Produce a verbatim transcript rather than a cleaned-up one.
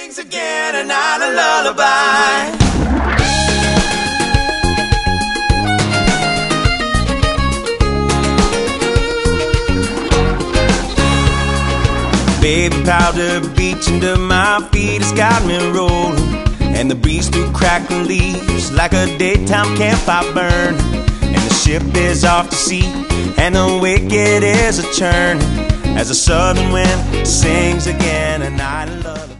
sings again a night a lullaby. Baby powder beach under my feet has got me rolling, and the breeze through crackling leaves like a daytime campfire burn. And the ship is off to sea, and the wicked is a churn, as the southern wind sings again a night of love.